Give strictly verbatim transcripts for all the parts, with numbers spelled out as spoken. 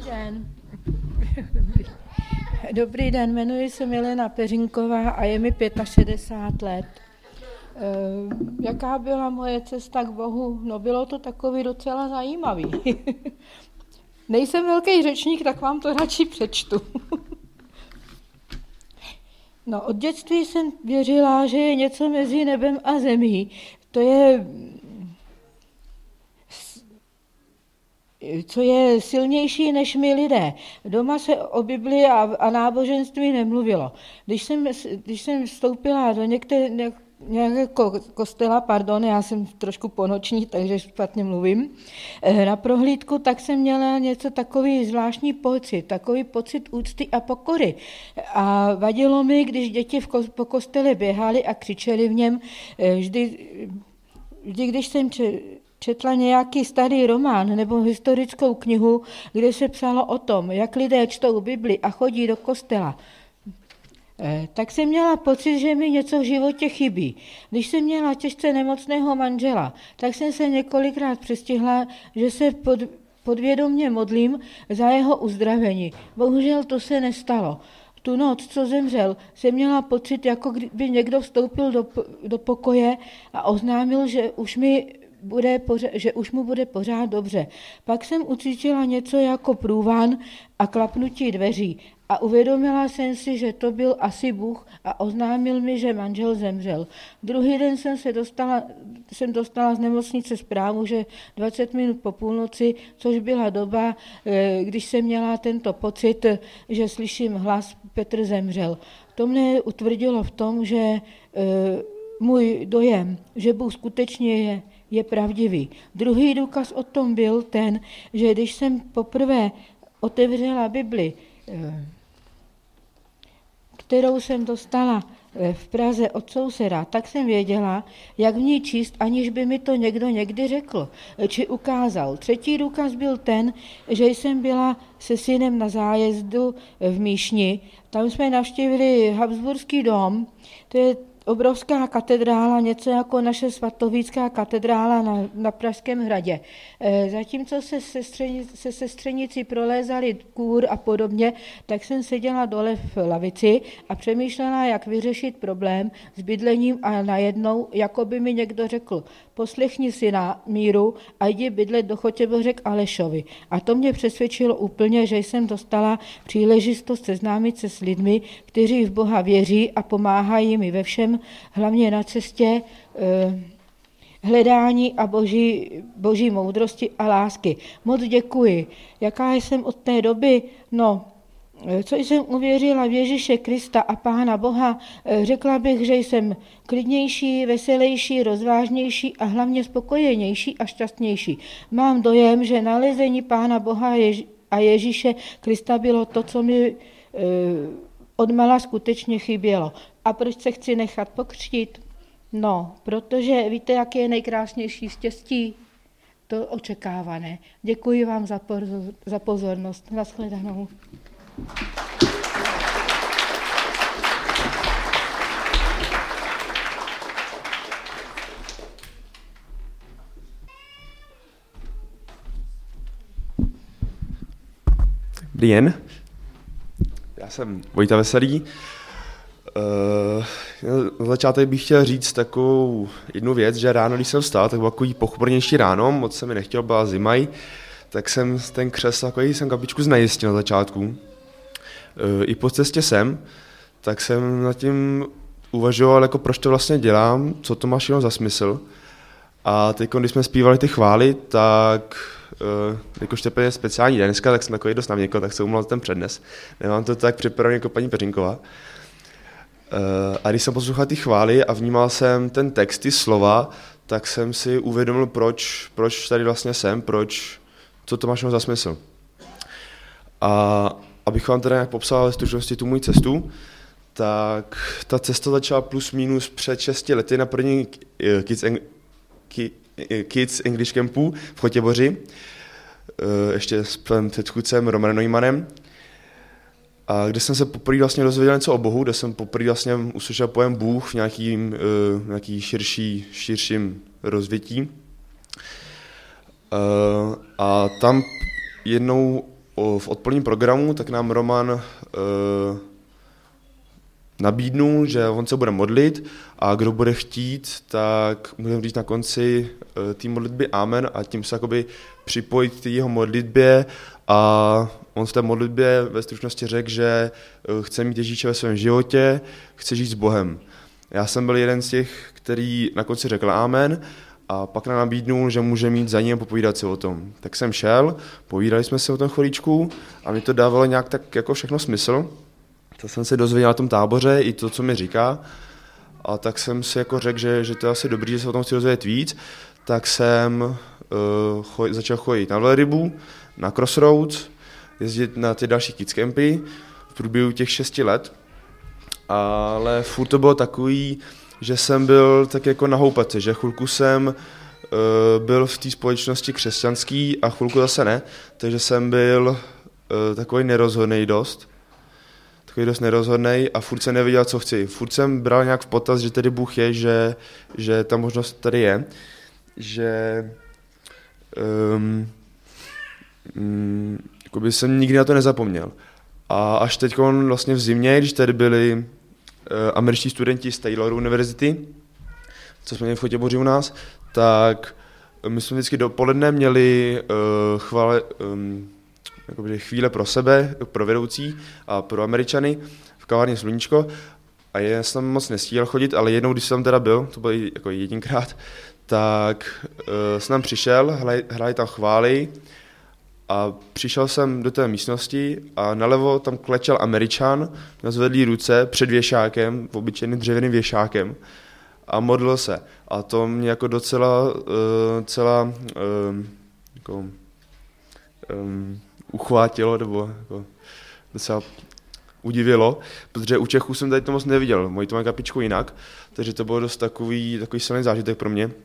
den. Dobrý. Dobrý den, jmenuji se Milena Peřinková a je mi šedesát pět let. E, jaká byla moje cesta k Bohu? No bylo to takový docela zajímavý. Nejsem velký řečník, tak vám to radši přečtu. No, od dětství jsem věřila, že je něco mezi nebem a zemí. To je, co je silnější než my lidé. Doma se o Biblii a, a náboženství nemluvilo. Když jsem, když jsem vstoupila do některé, nějakého kostela, pardon, já jsem trošku ponoční, takže špatně mluvím, na prohlídku, tak jsem měla něco takový zvláštní pocit, takový pocit úcty a pokory. A vadilo mi, když děti v ko, po kostele běhali a křičeli v něm, vždy, vždy když jsem četla nějaký starý román nebo historickou knihu, kde se psalo o tom, jak lidé čtou Bibli a chodí do kostela, tak jsem měla pocit, že mi něco v životě chybí. Když jsem měla těžce nemocného manžela, tak jsem se několikrát přestihla, že se pod, podvědomě modlím za jeho uzdravení. Bohužel to se nestalo. Tu noc, co zemřel, jsem měla pocit, jako kdyby někdo vstoupil do, do pokoje a oznámil, že už mi bude pořád, že už mu bude pořád dobře. Pak jsem ucítila něco jako průvan a klapnutí dveří a uvědomila jsem si, že to byl asi Bůh a oznámil mi, že manžel zemřel. Druhý den jsem se dostala, jsem dostala z nemocnice zprávu, že dvacet minut po půlnoci, což byla doba, když jsem měla tento pocit, že slyším hlas, Petr zemřel. To mne utvrdilo v tom, že můj dojem, že Bůh skutečně je, je pravdivý. Druhý důkaz o tom byl ten, že když jsem poprvé otevřela Bibli, kterou jsem dostala v Praze od souseda, tak jsem věděla, jak v ní číst, aniž by mi to někdo někdy řekl, či ukázal. Třetí důkaz byl ten, že jsem byla se synem na zájezdu v Míšni. Tam jsme navštívili Habsburský dom, to je obrovská katedrála, něco jako naše svatovícká katedrála na, na Pražském hradě. E, zatímco se, sestřeni, se sestřenici prolézali kůr a podobně, tak jsem seděla dole v lavici a přemýšlela, jak vyřešit problém s bydlením a najednou, jako by mi někdo řekl, poslechni syna Míru a jdi bydlet do Chotěboře k Alešovi. A to mě přesvědčilo úplně, že jsem dostala příležitost seznámit se s lidmi, kteří v Boha věří a pomáhají mi ve všem, hlavně na cestě eh, hledání a boží, boží moudrosti a lásky. Moc děkuji. Jaká jsem od té doby? No, co jsem uvěřila v Ježíše Krista a Pána Boha, řekla bych, že jsem klidnější, veselější, rozvážnější a hlavně spokojenější a šťastnější. Mám dojem, že nalezení Pána Boha a Ježíše Krista bylo to, co mi odmala skutečně chybělo. A proč se chci nechat pokřtít? No, protože víte, jak je nejkrásnější štěstí? To očekávané. Děkuji vám za, pozor, za pozornost. Nashledanou. Dobrý den, já jsem Vojta Veselý. Na začátek bych chtěl říct takovou jednu věc, že ráno, když jsem vstal, tak bylo takový pochmurnější ráno, moc se mi nechtělo, byla zima, tak jsem ten křesl, takový jsem kapičku znejistil na začátku. I po cestě sem, tak jsem nad tím uvažoval, jako proč to vlastně dělám, co to má všechno za smysl. A teď, když jsme zpívali ty chvály, tak jakož to je speciální den dneska, tak jsem takový dost navněkl, tak se umlal ten přednes. Nemám to tak připravený jako paní Peřinková. A když jsem poslouchal ty chvály a vnímal jsem ten text, ty slova, tak jsem si uvědomil, proč, proč tady vlastně jsem, proč, co to má všechno za smysl. A abych vám teda nějak popsal ve stručnosti tu můj cestu, tak ta cesta začala plus minus před šesti lety na první Kids, Eng- Kids English Campu v Chotěboři, ještě s předchůdcem Romanem Neumannem, a kde jsem se poprvé vlastně dozvěděl něco o Bohu, kde jsem poprvé vlastně uslyšel pojem Bůh v nějakým, nějaký širší, širším rozvětí. A tam jednou v odpoledním programu, tak nám Roman uh, nabídnul, že on se bude modlit a kdo bude chtít, tak můžeme říct na konci uh, té modlitby amen a tím se jakoby připojit k té jeho modlitbě a on v té modlitbě ve stručnosti řekl, že uh, chce mít Ježíše ve svém životě, chce žít s Bohem. Já jsem byl jeden z těch, který na konci řekl amen a pak nám nabídnul, že může mít za ním popovídat si o tom. Tak jsem šel, povídali jsme si o tom chvíličku a mi to dávalo nějak tak jako všechno smysl. To jsem se dozvěděl na tom táboře i to, co mi říká. A tak jsem si jako řekl, že, že to je asi dobrý, že se o tom chci dozvědět víc. Tak jsem uh, choj, začal chodit na velrybu, na Crossroads, jezdit na ty další kids campy v průběhu těch šesti let. Ale furt to bylo takový, že jsem byl tak jako na houpaci, že chvilku jsem uh, byl v té společnosti křesťanský a chvilku zase ne, takže jsem byl uh, takový nerozhodnej dost, takový dost nerozhodnej a furt jsem nevěděl, co chci. Furt jsem bral nějak v potaz, že tedy Bůh je, že, že ta možnost tady je, že um, um, jakoby jsem nikdy na to nezapomněl. A až teď vlastně v zimě, když tady byli uh, američtí studenti z Taylor University, co jsme měli v Chotěboři u nás, tak my jsme vždycky dopoledne měli uh, chvále, um, jakoby chvíle pro sebe, pro vedoucí a pro Američany v kavárně Sluníčko. A já jsem moc nestíhal chodit, ale jednou, když jsem tam teda byl, to bylo jako jedinkrát, tak uh, jsem tam přišel, hráli, hráli tam chvály, a přišel jsem do té místnosti a nalevo tam klečel Američan, měl zvedlý ruce před věšákem, obyčejným dřevěným věšákem a modlil se. A to mě jako docela uh, celá uh, jako, um, uchvátilo, nebo jako docela udivilo, protože u Čechů jsem tady to moc neviděl, moji to mají kapičku jinak, takže to bylo dost takový, takový silný zážitek pro mě.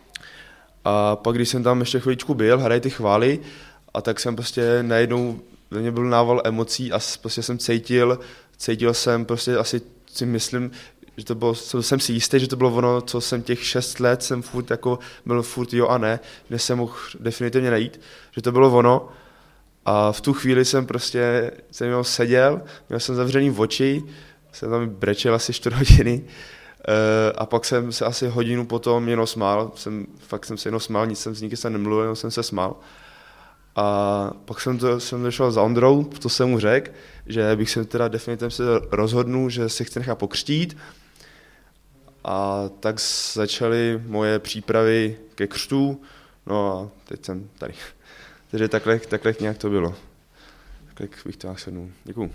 A pak, když jsem tam ještě chvíličku byl, hrají ty chvály, a tak jsem prostě najednou, ve mně byl nával emocí a prostě jsem cítil, cítil jsem prostě asi si myslím, že to bylo, jsem si jistý, že to bylo ono, co jsem těch šest let, jsem furt jako byl furt jo a ne, než jsem mohl definitivně najít, že to bylo ono. A v tu chvíli jsem prostě, jsem měl seděl, měl jsem zavřený oči, jsem tam brečel asi čtyři hodiny a pak jsem se asi hodinu potom jenom smál, jsem, fakt jsem se jenom smál, nic jsem s nikým se nemluvil, jenom jsem se smál. A pak jsem, to, jsem došel za Ondrou, to jsem mu řekl, že bych se teda definitivně se rozhodnul, že si chci nechat pokřtít. A tak začaly moje přípravy ke křtu, no a teď jsem tady. Takže takhle, takhle nějak to bylo. Takhle bych to shrnul. Děkuju.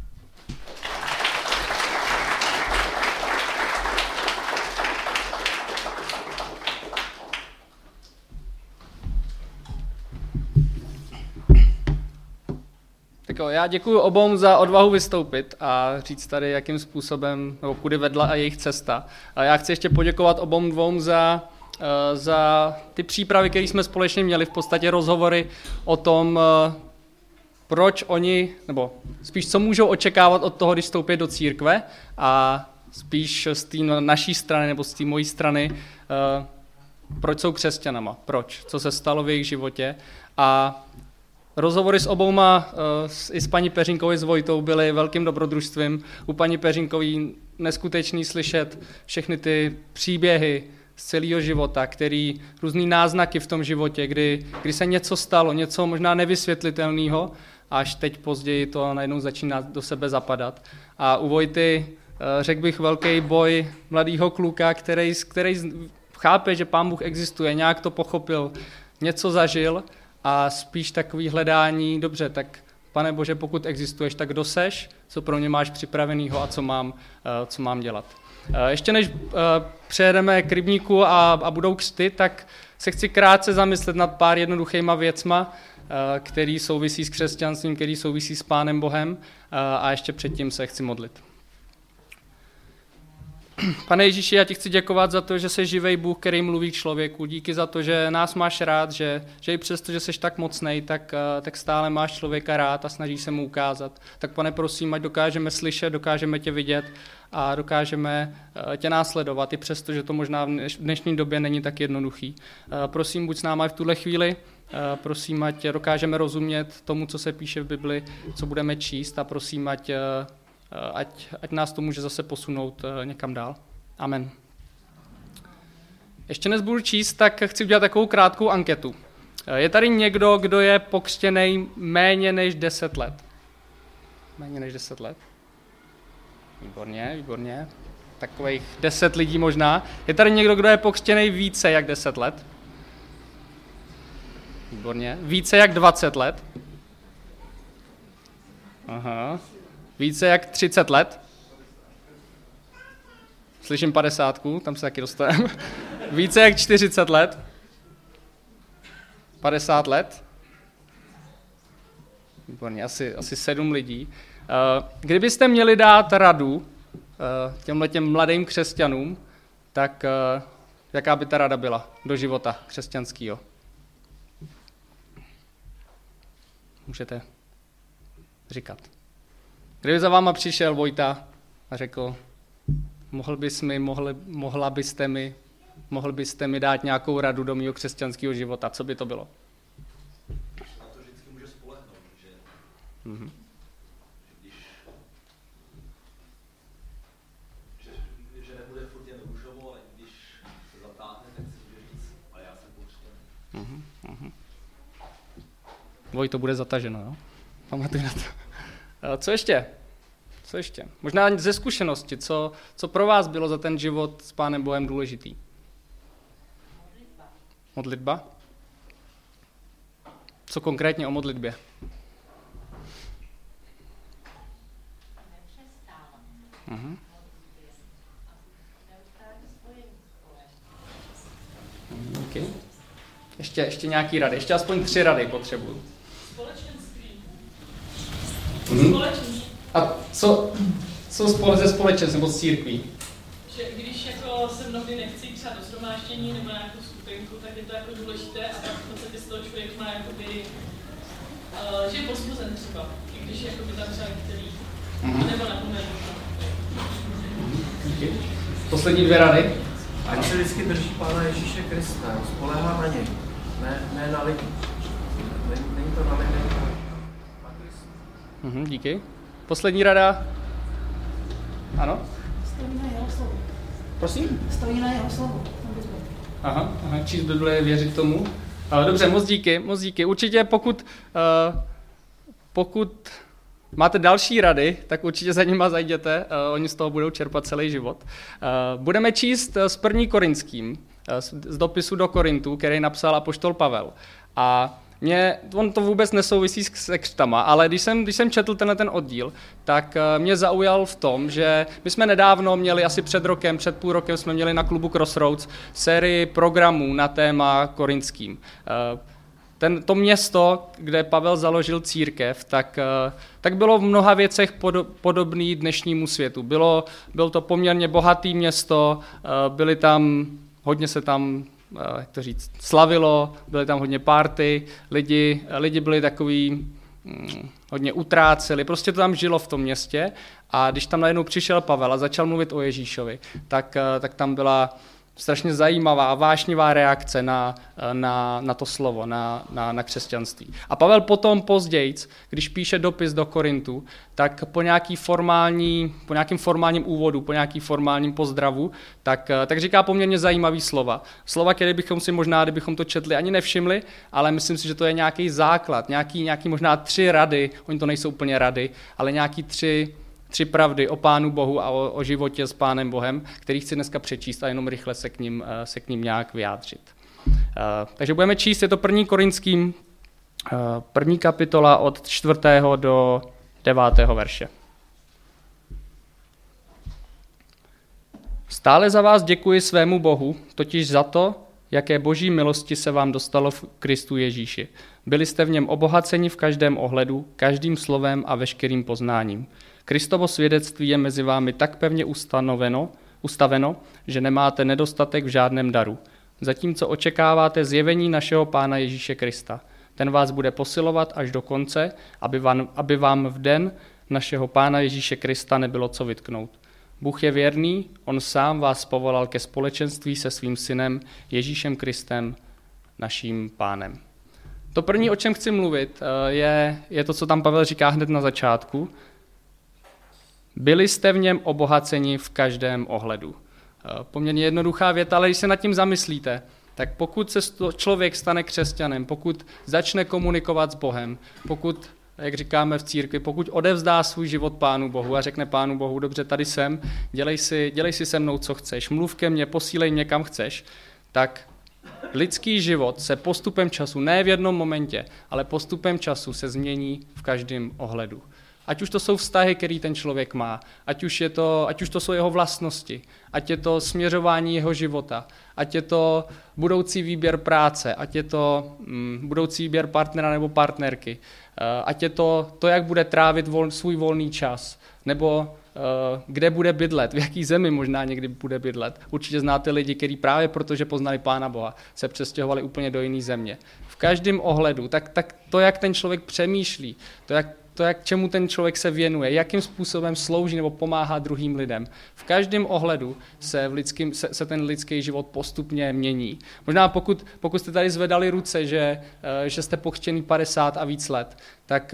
Tak jo, já děkuji obou za odvahu vystoupit a říct tady, jakým způsobem, nebo kudy vedla a jejich cesta. A já chci ještě poděkovat obou dvou za, za ty přípravy, které jsme společně měli, v podstatě rozhovory o tom, proč oni, nebo spíš co můžou očekávat od toho, když vstoupí do církve a spíš z té naší strany nebo z té mojí strany, proč jsou křesťanama, proč, co se stalo v jejich životě. A rozhovory s obouma, i s paní Peřinkovou, s Vojtou, byly velkým dobrodružstvím. U paní Peřinkový neskutečný slyšet všechny ty příběhy z celého života, který různý náznaky v tom životě, kdy, kdy se něco stalo, něco možná nevysvětlitelného, až teď později to najednou začíná do sebe zapadat. A u Vojty, řekl bych, velký boj mladého kluka, který, který chápe, že Pán Bůh existuje, nějak to pochopil, něco zažil, a spíš takový hledání, dobře, tak Pane Bože, pokud existuješ, tak kdo seš, co pro mě máš připravenýho a co mám, co mám dělat. Ještě než přejedeme k rybníku a, a budou křty, tak se chci krátce zamyslet nad pár jednoduchýma věcma, který souvisí s křesťanstvím, který souvisí s Pánem Bohem, a ještě předtím se chci modlit. Pane Ježíši, já ti chci děkovat za to, že jsi živej Bůh, který mluví k člověku. Díky za to, že nás máš rád, že, že i přesto, že jsi tak mocnej, tak, tak stále máš člověka rád a snažíš se mu ukázat. Tak pane, prosím, ať dokážeme slyšet, dokážeme tě vidět a dokážeme tě následovat, i přesto, že to možná v dnešní době není tak jednoduchý. Prosím, buď s námi v tuhle chvíli. Prosím, ať dokážeme rozumět tomu, co se píše v Bibli, co budeme číst a prosím, ať, ať, ať nás to může zase posunout někam dál. Amen. Ještě než budu číst, tak chci udělat takovou krátkou anketu. Je tady někdo, kdo je pokřtěnej méně než deset let? Méně než deset let? Výborně, výborně. Takových deset lidí možná. Je tady někdo, kdo je pokřtěnej více jak deset let? Výborně. Více jak dvacet let? Aha. Více jak třicet let? Slyším padesátku, tam se taky dostaneme. Více jak čtyřicet let? padesát let? Výborně, asi, asi sedm lidí. Kdybyste měli dát radu těmhletěm mladým křesťanům, tak jaká by ta rada byla do života křesťanského? Můžete říkat. Kdyby za váma přišel Vojta a řekl, mohl bys mi, mohli, mohla byste mi, mohl byste mi dát nějakou radu do mého křesťanského života, co by to bylo? Na to vždycky může spolehnout, že, Mm-hmm. že, když, že, že nebude furt jen růžovo, ale když se zatáhne, tak si může říct, ale já jsem pokřtěný. Mm-hmm. Mm-hmm. Vojto, bude zataženo, jo? Pamatuj na to. Co ještě? Co ještě? Možná ze zkušenosti, co, co pro vás bylo za ten život s Pánem Bohem důležitý? Modlitba. Modlitba? Co konkrétně o modlitbě? Mhm. Okay. Ještě, ještě nějaký rady, ještě aspoň tři rady potřebuju. Společenství. Mhm. Společenství. A co, co spole, ze společenství nebo z církví? Že když jako se mnohdy nechci třeba do shromáždění nebo nějakou skupinku, tak je to jako důležité a pak v podstatě z toho člověk má jakoby, uh, že je pozbuzen třeba, i když jakoby tam třeba některý, Mhm. nebo napomenul. Díky. Poslední dvě rady. Ať se vždycky drží Pána Ježíše Krista, spolehá na něj, ne, ne na lidi. Není, není to na lidi, na Krista. Mhm, díky. Poslední rada. Ano? Stojí na jeho slovu. Prosím? Stojí na jeho slovu. Aha, aha, číst Bibli, věřit tomu. Dobře, moc díky, moc díky. Určitě pokud, uh, pokud máte další rady, tak určitě za nima zajděte, uh, oni z toho budou čerpat celý život. Uh, budeme číst s první Korinským, uh, z dopisu do Korintu, který napsal apoštol Pavel. A mě, on to vůbec nesouvisí s křtama, ale když jsem, když jsem četl tenhle ten oddíl, tak mě zaujal v tom, že my jsme nedávno měli, asi před rokem, před půl rokem jsme měli na klubu Crossroads sérii programů na téma korinským. Ten, to město, kde Pavel založil církev, tak, tak bylo v mnoha věcech podobný dnešnímu světu. Bylo, bylo to poměrně bohatý město, byly tam, hodně se tam, jak to říct, slavilo, byly tam hodně party, lidi, lidi byli takový, hm, hodně utráceli, prostě to tam žilo v tom městě a když tam najednou přišel Pavel a začal mluvit o Ježíšovi, tak, tak tam byla strašně zajímavá a vášnivá reakce na, na, na to slovo, na, na, na křesťanství. A Pavel potom později, když píše dopis do Korintu, tak po, nějaký formální, po nějakým formálním úvodu, po nějakým formálním pozdravu, tak, tak říká poměrně zajímavý slova. Slova, které bychom si možná, kdybychom to četli, ani nevšimli, ale myslím si, že to je nějaký základ, nějaký, nějaký možná tři rady, oni to nejsou úplně rady, ale nějaký tři Tři pravdy o Pánu Bohu a o, o životě s Pánem Bohem, který chci dneska přečíst a jenom rychle se k ním, se k ním nějak vyjádřit. Uh, takže budeme číst, je to první Korinským, uh, první kapitola od čtvrtého do devátého verše. Stále za vás děkuji svému Bohu, totiž za to, jaké boží milosti se vám dostalo v Kristu Ježíši. Byli jste v něm obohaceni v každém ohledu, každým slovem a veškerým poznáním. Kristovo svědectví je mezi vámi tak pevně ustanoveno, ustaveno, že nemáte nedostatek v žádném daru. Zatímco očekáváte zjevení našeho Pána Ježíše Krista. Ten vás bude posilovat až do konce, aby vám, aby vám v den našeho Pána Ježíše Krista nebylo co vytknout. Bůh je věrný, on sám vás povolal ke společenství se svým synem Ježíšem Kristem, naším Pánem. To první, o čem chci mluvit, je, je to, co tam Pavel říká hned na začátku. Byli jste v něm obohaceni v každém ohledu. Poměrně jednoduchá věta, ale když se nad tím zamyslíte, tak pokud se člověk stane křesťanem, pokud začne komunikovat s Bohem, pokud, jak říkáme v církvi, pokud odevzdá svůj život Pánu Bohu a řekne Pánu Bohu, dobře, tady jsem, dělej si, dělej si se mnou, co chceš, mluv ke mně, posílej mě, kam chceš, tak lidský život se postupem času, ne v jednom momentě, ale postupem času se změní v každém ohledu. Ať už to jsou vztahy, který ten člověk má, ať už, je to, ať už to jsou jeho vlastnosti, ať je to směřování jeho života, ať je to budoucí výběr práce, ať je to mm, budoucí výběr partnera nebo partnerky, ať je to to, jak bude trávit vol, svůj volný čas, nebo uh, kde bude bydlet, v jaký zemi možná někdy bude bydlet. Určitě znáte lidi, kteří právě protože poznali Pána Boha, se přestěhovali úplně do jiné země. V každém ohledu, tak, tak to, jak ten člověk přemýšlí, to, jak to, jak čemu ten člověk se věnuje, jakým způsobem slouží nebo pomáhá druhým lidem. V každém ohledu se, v lidským, se, se ten lidský život postupně mění. Možná pokud, pokud jste tady zvedali ruce, že, že jste pokřtěný padesát a víc let, tak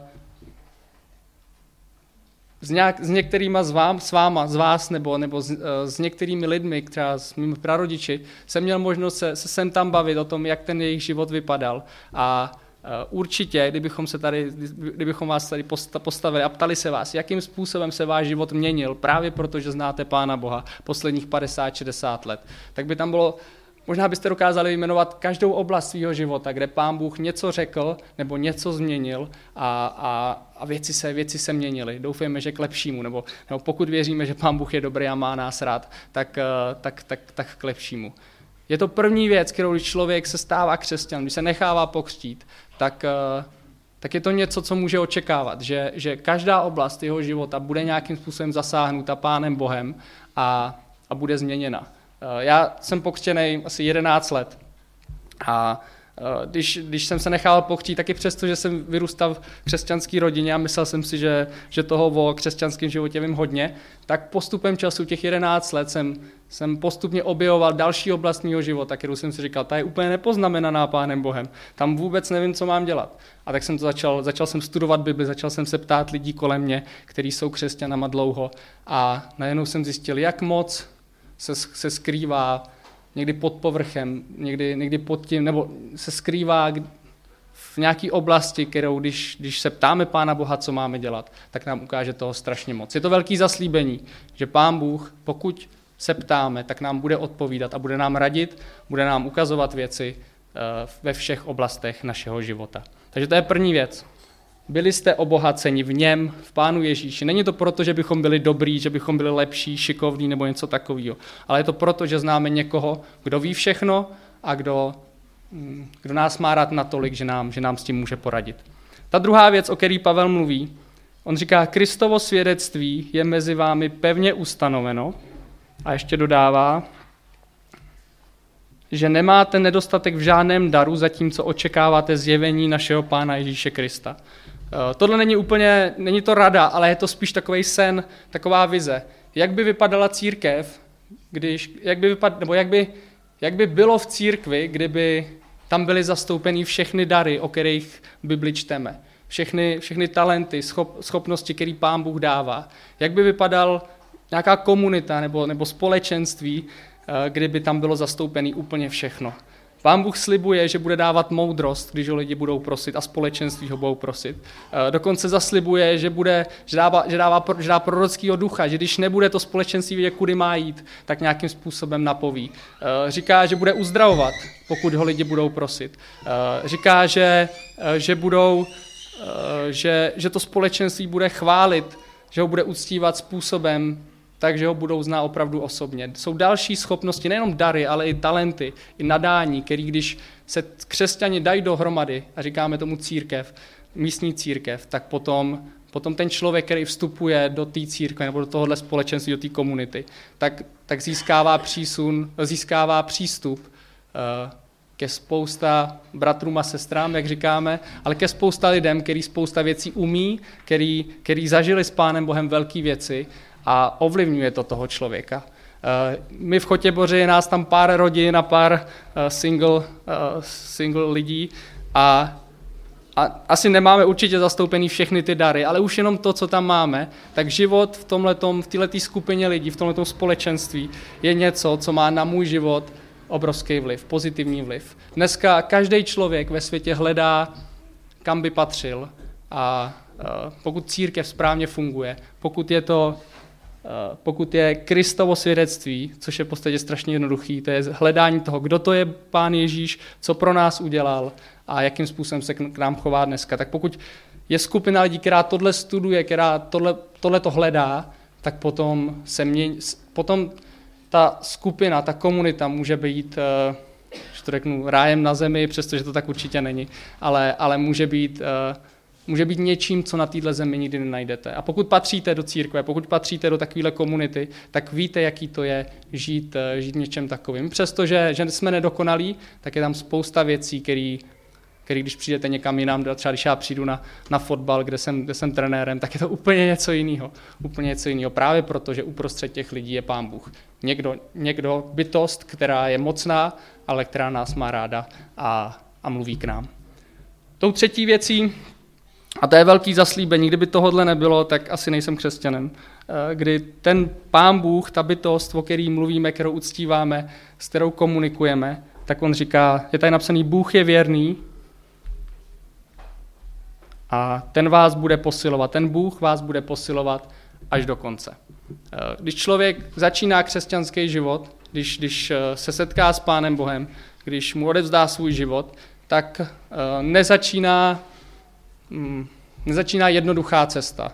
s, nějak, s některýma z, vám, s váma, z vás nebo, nebo s, s některými lidmi, třeba s mými prarodiči, jsem měl možnost se, se sem tam bavit o tom, jak ten jejich život vypadal. A určitě, kdybychom, se tady, kdybychom vás tady postavili a ptali se vás, jakým způsobem se váš život měnil, právě proto, že znáte Pána Boha posledních padesát šedesát let, tak by tam bylo, možná byste dokázali vyjmenovat každou oblast svého života, kde Pán Bůh něco řekl nebo něco změnil a, a, a věci, se, věci se měnily. Doufejme, že k lepšímu, nebo, nebo pokud věříme, že Pán Bůh je dobrý a má nás rád, tak, tak, tak, tak k lepšímu. Je to první věc, kterou když člověk se stává křesťan, když se nechává pokřtít, tak, tak je to něco, co může očekávat, že, že každá oblast jeho života bude nějakým způsobem zasáhnuta Pánem Bohem a, a bude změněna. Já jsem pokřtěnej asi jedenáct let a Když, když jsem se nechal pokřtít, taky přesto, že jsem vyrůstal v křesťanské rodině a myslel jsem si, že, že toho o křesťanském životě vím hodně, tak postupem času těch jedenáct let jsem, jsem postupně objevoval další oblast mého života, kterou jsem si říkal, ta je úplně nepoznamenaná Pánem Bohem, tam vůbec nevím, co mám dělat. A tak jsem to začal, začal jsem studovat Bibli, začal jsem se ptát lidí kolem mě, kteří jsou křesťanama dlouho a najednou jsem zjistil, jak moc se, se skrývá někdy pod povrchem, někdy, někdy pod tím, nebo se skrývá v nějaké oblasti, kterou když, když se ptáme Pána Boha, co máme dělat, tak nám ukáže toho strašně moc. Je to velký zaslíbení, že Pán Bůh, pokud se ptáme, tak nám bude odpovídat a bude nám radit, bude nám ukazovat věci ve všech oblastech našeho života. Takže to je první věc. Byli jste obohaceni v něm, v Pánu Ježíši. Není to proto, že bychom byli dobrý, že bychom byli lepší, šikovní nebo něco takového, ale je to proto, že známe někoho, kdo ví všechno a kdo, kdo nás má rád natolik, že nám, že nám s tím může poradit. Ta druhá věc, o který Pavel mluví, on říká, Kristovo svědectví je mezi vámi pevně ustanoveno a ještě dodává, že nemáte nedostatek v žádném daru, zatímco očekáváte zjevení našeho Pána Ježíše Krista. Tohle není úplně, není to rada, ale je to spíš takový sen, taková vize. Jak by vypadala církev, když, jak by vypad, nebo jak by, jak by bylo v církvi, kdyby tam byly zastoupeny všechny dary, o kterých v Bibli čteme. Všechny, všechny talenty, schop, schopnosti, které Pán Bůh dává. Jak by vypadal nějaká komunita nebo, nebo společenství, kdyby tam bylo zastoupené úplně všechno. Pán Bůh slibuje, že bude dávat moudrost, když ho lidi budou prosit a společenství ho budou prosit. Dokonce zaslibuje, že, bude, že, dává, že, dává, že dá prorockýho ducha, že když nebude to společenství vědět, kudy má jít, tak nějakým způsobem napoví. Říká, že bude uzdravovat, pokud ho lidi budou prosit. Říká, že, že, budou, že, že to společenství bude chválit, že ho bude uctívat způsobem, takže ho budou znát opravdu osobně. Jsou další schopnosti, nejenom dary, ale i talenty, i nadání, který když se křesťani dají dohromady, a říkáme tomu církev, místní církev, tak potom, potom ten člověk, který vstupuje do té církve nebo do tohohle společenství, do té komunity, tak, tak získává přísun, získává přístup uh, ke spousta bratrům a sestrám, jak říkáme, ale ke spousta lidem, který spousta věcí umí, který, který zažili s Pánem Bohem velké věci a ovlivňuje to toho člověka. My v Chotěboři je nás tam pár rodin a pár single, single lidí a, a asi nemáme určitě zastoupený všechny ty dary, ale už jenom to, co tam máme, tak život v tomhletom, v této skupině lidí, v tomhletom společenství je něco, co má na můj život obrovský vliv, pozitivní vliv. Dneska každý člověk ve světě hledá, kam by patřil a pokud církev správně funguje, pokud je to pokud je Kristovo svědectví, což je v podstatě strašně jednoduchý, to je hledání toho, kdo to je Pán Ježíš, co pro nás udělal a jakým způsobem se k nám chová dneska. Tak pokud je skupina lidí, která tohle studuje, která tohle, tohle to hledá, tak potom se mění, potom ta skupina, ta komunita může být, že to řeknu, rájem na zemi, přestože to tak určitě není, ale, ale může být může být něčím, co na téhle zemi nikdy nenajdete. A pokud patříte do církve, pokud patříte do takovéhle komunity, tak víte, jaký to je žít, žít něčem takovým. Přestože že jsme nedokonalí, tak je tam spousta věcí, který, který když přijdete někam jinam, třeba když já přijdu na, na fotbal, kde jsem, kde jsem trenérem, tak je to úplně něco jiného. Úplně něco jiného. Právě proto, že uprostřed těch lidí je Pán Bůh. Někdo, někdo bytost, která je mocná, ale která nás má ráda a, a mluví k nám. Tou třetí věcí, a to je velký zaslíbení, kdyby tohodle nebylo, tak asi nejsem křesťanem. Kdy ten Pán Bůh, ta bytost, o který mluvíme, kterou uctíváme, s kterou komunikujeme, tak on říká, je tady napsaný, Bůh je věrný a ten vás bude posilovat, ten Bůh vás bude posilovat až do konce. Když člověk začíná křesťanský život, když, když se setká s Pánem Bohem, když mu odevzdá svůj život, tak nezačíná Nezačíná jednoduchá cesta.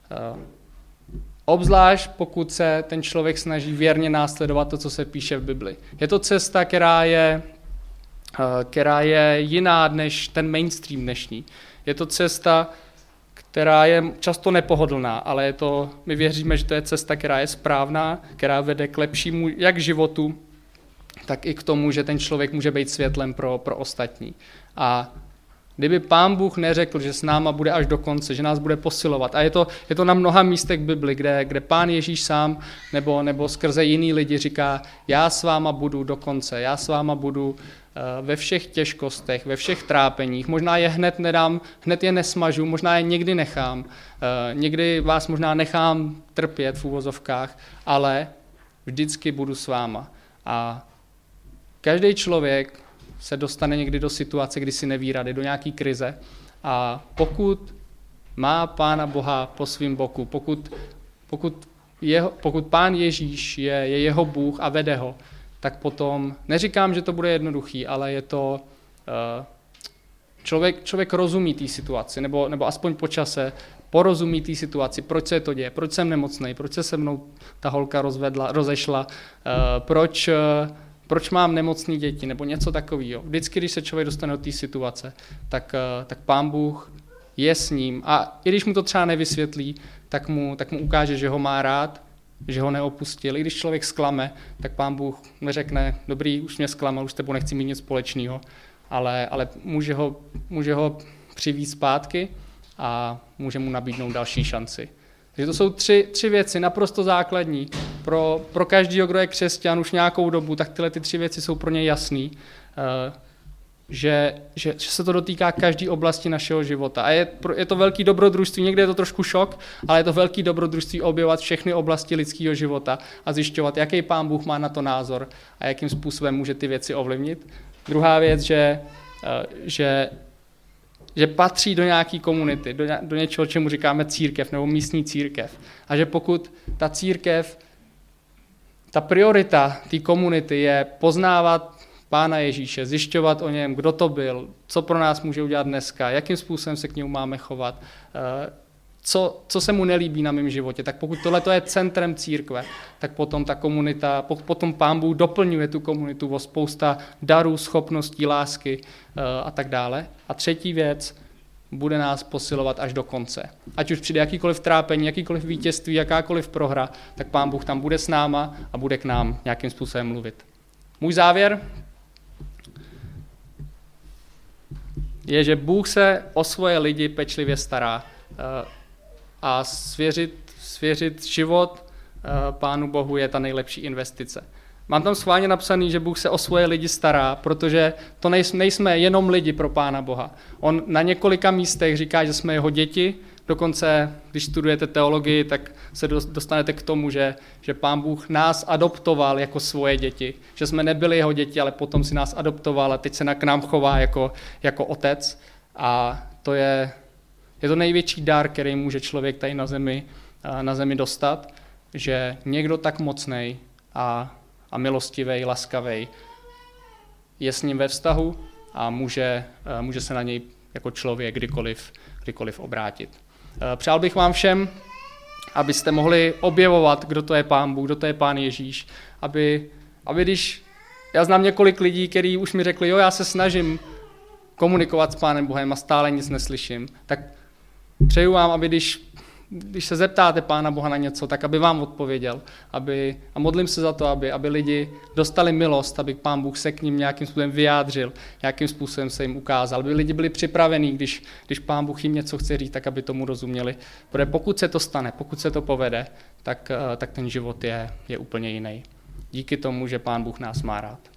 Obzvlášť pokud se ten člověk snaží věrně následovat to, co se píše v Bibli. Je to cesta, která je, která je jiná než ten mainstream dnešní. Je to cesta, která je často nepohodlná, ale je to, my věříme, že to je cesta, která je správná, která vede k lepšímu jak životu, tak i k tomu, že ten člověk může být světlem pro, pro ostatní. A kdyby Pán Bůh neřekl, že s náma bude až do konce, že nás bude posilovat. A je to, je to na mnoha místech Bibli, kde, kde Pán Ježíš sám nebo, nebo skrze jiný lidi říká, já s váma budu do konce, já s váma budu uh, ve všech těžkostech, ve všech trápeních. Možná je hned nedám, hned je nesmažu, možná je někdy nechám. Uh, někdy vás možná nechám trpět v uvozovkách, ale vždycky budu s váma. A každý člověk se dostane někdy do situace, kdy si neví rady, do nějaký krize. A pokud má Pána Boha po svým boku, pokud, pokud, jeho, pokud Pán Ježíš je, je jeho Bůh a vede ho, tak potom, neříkám, že to bude jednoduchý, ale je to, uh, člověk, člověk rozumí té situaci, nebo, nebo aspoň po čase porozumí té situaci, proč se to děje, proč jsem nemocnej, proč se se mnou ta holka rozvedla, rozešla, uh, proč... Uh, proč mám nemocný děti, nebo něco takového. Vždycky, když se člověk dostane do té situace, tak, tak Pán Bůh je s ním a i když mu to třeba nevysvětlí, tak mu, tak mu ukáže, že ho má rád, že ho neopustil. I když člověk zklame, tak Pán Bůh neřekne, dobrý, už mě zklamal, už s tebou nechci mít nic společného, ale, ale může ho, může ho přivést zpátky a může mu nabídnout další šanci. Takže to jsou tři, tři věci naprosto základní. Pro, pro každého, kdo je křesťan už nějakou dobu, tak tyhle ty tři věci jsou pro něj jasný, že, že, že se to dotýká každé oblasti našeho života. A je, je to velký dobrodružství, někde je to trošku šok, ale je to velký dobrodružství objevovat všechny oblasti lidského života a zjišťovat, jaký Pán Bůh má na to názor a jakým způsobem může ty věci ovlivnit. Druhá věc, že, že že patří do nějaké komunity, do, ně, do něčeho, čemu říkáme církev nebo místní církev. A že pokud ta církev, ta priorita té komunity je poznávat Pána Ježíše, zjišťovat o něm, kdo to byl, co pro nás může udělat dneska, jakým způsobem se k němu máme chovat, co, co se mu nelíbí na mém životě, tak pokud tohle je centrem církve, tak potom ta komunita, potom Pán Bůh doplňuje tu komunitu o spousta darů, schopností, lásky a tak dále. A třetí věc, bude nás posilovat až do konce. Ať už přijde jakýkoliv trápení, jakýkoliv vítězství, jakákoliv prohra, tak Pán Bůh tam bude s náma a bude k nám nějakým způsobem mluvit. Můj závěr je, že Bůh se o svoje lidi pečlivě stará a svěřit, svěřit život Pánu Bohu je ta nejlepší investice. Mám tam schválně napsaný, že Bůh se o svoje lidi stará, protože to nejsme jenom lidi pro Pána Boha. On na několika místech říká, že jsme jeho děti, dokonce, když studujete teologii, tak se dostanete k tomu, že, že Pán Bůh nás adoptoval jako svoje děti, že jsme nebyli jeho děti, ale potom si nás adoptoval a teď se k nám chová jako, jako otec. A to je, je to největší dar, který může člověk tady na zemi, na zemi dostat, že někdo tak mocnej a a milostivej, laskavej, je s ním ve vztahu a může, může se na něj jako člověk kdykoliv, kdykoliv obrátit. Přál bych vám všem, abyste mohli objevovat, kdo to je Pán Bůh, kdo to je Pán Ježíš, aby, aby když, já znám několik lidí, kteří už mi řekli, jo, já se snažím komunikovat s Pánem Bohem a stále nic neslyším, tak přeju vám, aby když Když se zeptáte Pána Boha na něco, tak aby vám odpověděl. Aby, a modlím se za to, aby, aby lidi dostali milost, aby Pán Bůh se k ním nějakým způsobem vyjádřil, nějakým způsobem se jim ukázal. Aby lidi byli připravení, když, když Pán Bůh jim něco chce říct, tak aby tomu rozuměli. Protože pokud se to stane, pokud se to povede, tak, tak ten život je, je úplně jiný. Díky tomu, že Pán Bůh nás má rád.